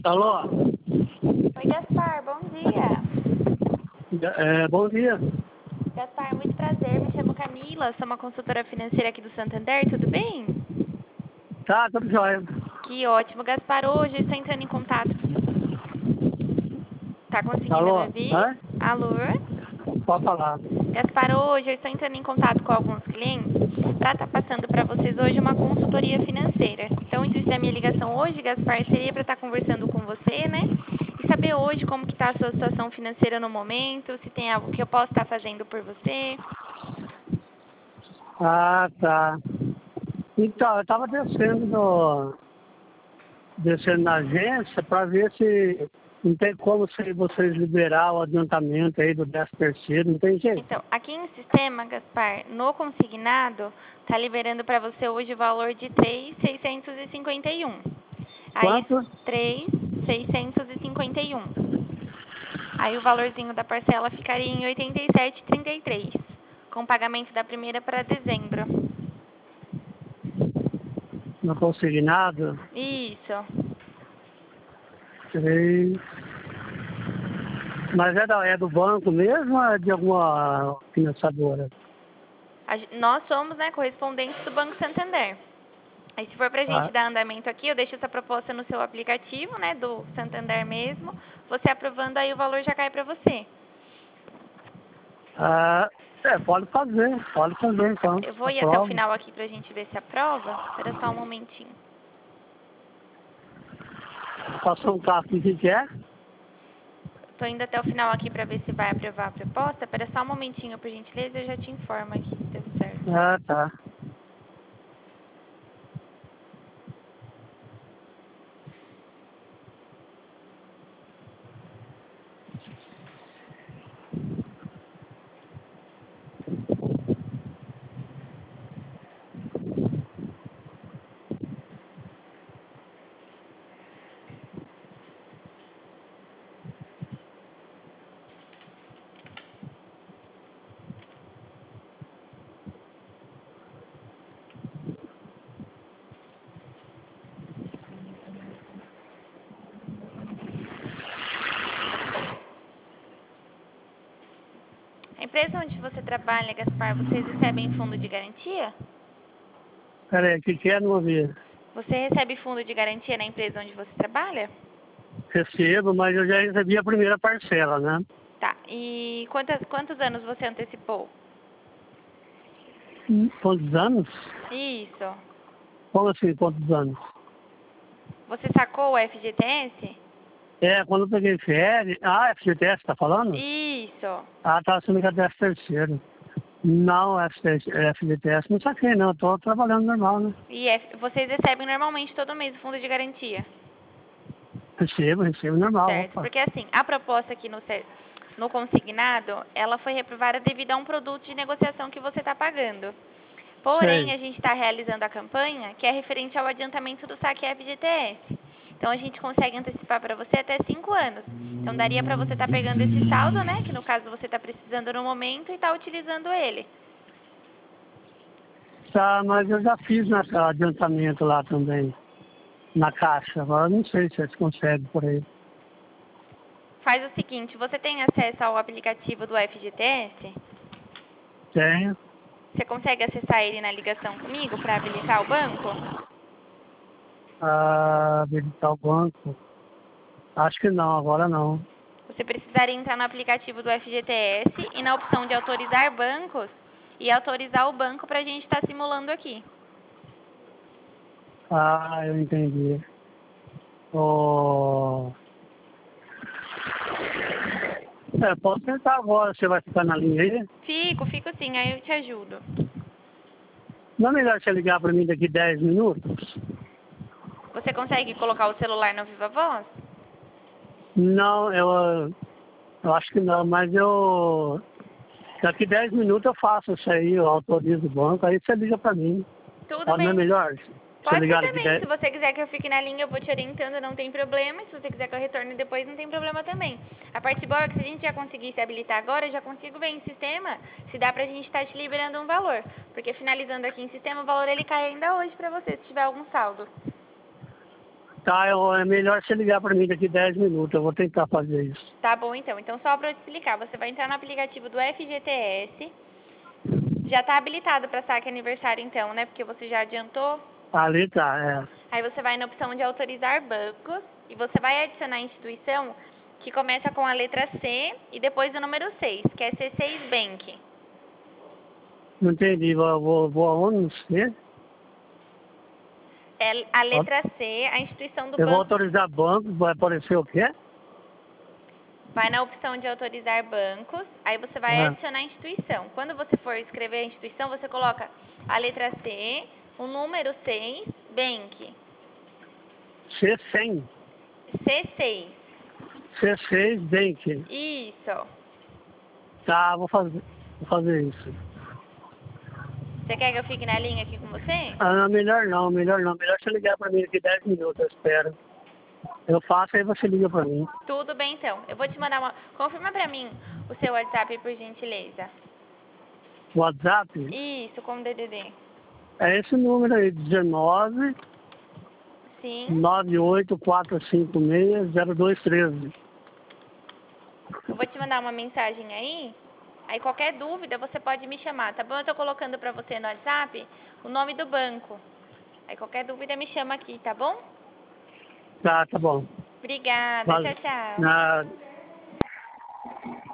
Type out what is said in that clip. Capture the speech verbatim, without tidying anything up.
Alô? Oi, Gaspar, bom dia. É, bom dia. Gaspar, muito prazer, me chamo Camila, sou uma consultora financeira aqui do Santander, tudo bem? Tá, tudo jóia. Que ótimo, Gaspar, hoje eu estou entrando em contato. Tá conseguindo me Alô? ouvir? Hã? Alô? Pode falar. Gaspar, hoje eu estou entrando em contato com alguns clientes para estar passando para vocês hoje uma consultoria financeira. Então, o intuito da minha ligação hoje, Gaspar, seria para estar conversando com você, né? E saber hoje como que está a sua situação financeira no momento, se tem algo que eu possa estar fazendo por você. Ah, tá. Então, eu tava descendo no, descendo na agência para ver se não tem como se vocês liberar o adiantamento aí do décimo terceiro, não tem jeito. Então, aqui no sistema, Gaspar, no consignado, está liberando para você hoje o valor de três mil seiscentos e cinquenta e um. Aí, Quanto? três mil seiscentos e cinquenta e um. Aí o valorzinho da parcela ficaria em oitenta e sete reais e trinta e três centavos, com pagamento da primeira para dezembro. No consignado? Isso. Três. Mas é, da, é do banco mesmo ou é de alguma financiadora? A gen- nós somos, né, correspondentes do Banco Santander. Aí se for para a gente Ah, dar andamento aqui, eu deixo essa proposta no seu aplicativo, né, do Santander mesmo. Você aprovando, aí o valor já cai para você. ah, é, pode fazer, pode fazer então. Eu vou ir até o Aprovo. final aqui para a gente ver se aprova. Espera só um momentinho. Passou um carro aqui, o que que é? Estou indo até o final aqui para ver se vai aprovar a proposta. Espera só um momentinho, por gentileza, eu já te informo aqui se deu certo. Ah, tá. A empresa onde você trabalha, Gaspar, vocês recebem fundo de garantia? Peraí, o que que é? Não ouvi. Você recebe fundo de garantia na empresa onde você trabalha? Recebo, mas eu já recebi a primeira parcela, né? Tá. E quantas, quantos anos você antecipou? Quantos anos? Isso. Como assim, quantos anos? Você sacou o F G T S? É, quando eu peguei férias... Ah, F G T S, tá falando? Isso. Ah, tá achando que é décimo terceiro. Não, F G T S não saquei, não. Eu tô trabalhando normal, né? E F- vocês recebem normalmente todo mês o fundo de garantia? Recebo, recebo normal, Certo. opa. Porque assim, a proposta aqui no, ce- no consignado, ela foi reprovada devido a um produto de negociação que você está pagando. Porém, Sei. a gente está realizando a campanha que é referente ao adiantamento do saque F G T S. Então, a gente consegue antecipar para você até cinco anos. Então, daria para você estar pegando esse saldo, né? Que no caso você está precisando no momento e está utilizando ele. Tá, mas eu já fiz nesse adiantamento lá também, na caixa. Agora eu não sei se eles conseguem por aí. Faz o seguinte, você tem acesso ao aplicativo do F G T S? Tenho. Você consegue acessar ele na ligação comigo para habilitar o banco? Ah, habilitar o banco. Acho que não, agora não. Você precisaria entrar no aplicativo do F G T S e na opção de autorizar bancos e autorizar o banco para a gente estar simulando aqui. Ah, eu entendi. Oh... É, posso tentar agora, você vai ficar na linha aí? Fico, fico sim, aí eu te ajudo. Não é melhor você ligar para mim daqui dez minutos? Você consegue colocar o celular no Viva Voz? Não, eu, eu acho que não, mas eu... Daqui dez minutos eu faço isso aí, eu autorizo o banco, aí você liga para mim. Tudo Ah, não é bem. melhor? Você Pode ser ligar daqui também. Se dez... você quiser que eu fique na linha, eu vou te orientando, não tem problema. Se você quiser que eu retorne depois, não tem problema também. A parte boa é que se a gente já conseguir se habilitar agora, eu já consigo ver em sistema se dá pra gente estar te liberando um valor. Porque finalizando aqui em sistema, o valor ele cai ainda hoje pra você, se tiver algum saldo. Tá, eu- é melhor você ligar para mim daqui dez minutos, eu vou tentar fazer isso. Tá bom, então. Então, só para eu te explicar, você vai entrar no aplicativo do F G T S. Já tá habilitado para saque aniversário, então, né? Porque você já adiantou. Ali tá, é. Aí você vai na opção de autorizar bancos e você vai adicionar a instituição que começa com a letra C e depois o número seis, que é C seis Bank. Não entendi, vou, vou, vou aonde? Não sei. É a letra C, a instituição do Eu vou banco. autorizar banco, vai aparecer o quê? Vai na opção de autorizar bancos, aí você vai Ah. adicionar a instituição. Quando você for escrever a instituição, você coloca a letra C, o número seis, Bank. C cem. C seis. C seis Bank. Isso. Tá, vou fazer, vou fazer isso. Você quer que eu fique na linha aqui com você? Ah, não, melhor não, melhor não. Melhor você ligar para mim daqui dez minutos, eu espero. Eu faço, aí você liga para mim. Tudo bem, então. Eu vou te mandar uma... Confirma pra mim o seu WhatsApp, por gentileza. WhatsApp Isso, com D D D. é esse número aí, dezenove, Sim. nove oito quatro cinco seis, zero dois um três. Eu vou te mandar uma mensagem aí. Aí qualquer dúvida você pode me chamar, tá bom? Eu tô colocando pra você no WhatsApp o nome do banco. Aí qualquer dúvida me chama aqui, tá bom? Tá, tá bom. Obrigada. Vale. Tchau, tchau. Ah,